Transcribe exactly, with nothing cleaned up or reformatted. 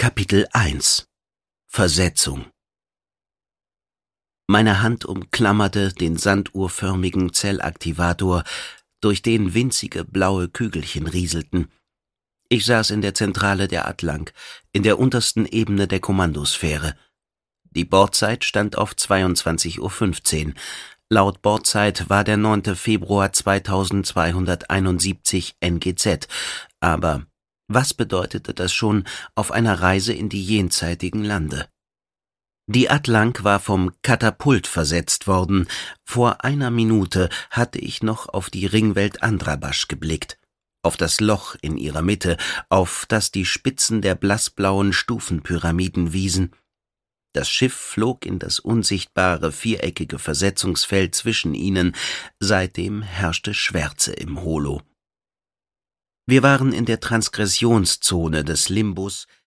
Kapitel eins Versetzung. Meine Hand umklammerte den sanduhrförmigen Zellaktivator, durch den winzige blaue Kügelchen rieselten. Ich saß in der Zentrale der Atlank, in der untersten Ebene der Kommandosphäre. Die Bordzeit stand auf zweiundzwanzig Uhr fünfzehn. Laut Bordzeit war der neunte Februar zweitausendzweihunderteinundsiebzig N G Z, aber was bedeutete das schon auf einer Reise in die jenseitigen Lande? Die Atlank war vom Katapult versetzt worden. Vor einer Minute hatte ich noch auf die Ringwelt Andrabasch geblickt, auf das Loch in ihrer Mitte, auf das die Spitzen der blassblauen Stufenpyramiden wiesen. Das Schiff flog in das unsichtbare, viereckige Versetzungsfeld zwischen ihnen. Seitdem herrschte Schwärze im Holo. Wir waren in der Transkressionszone des Limbus,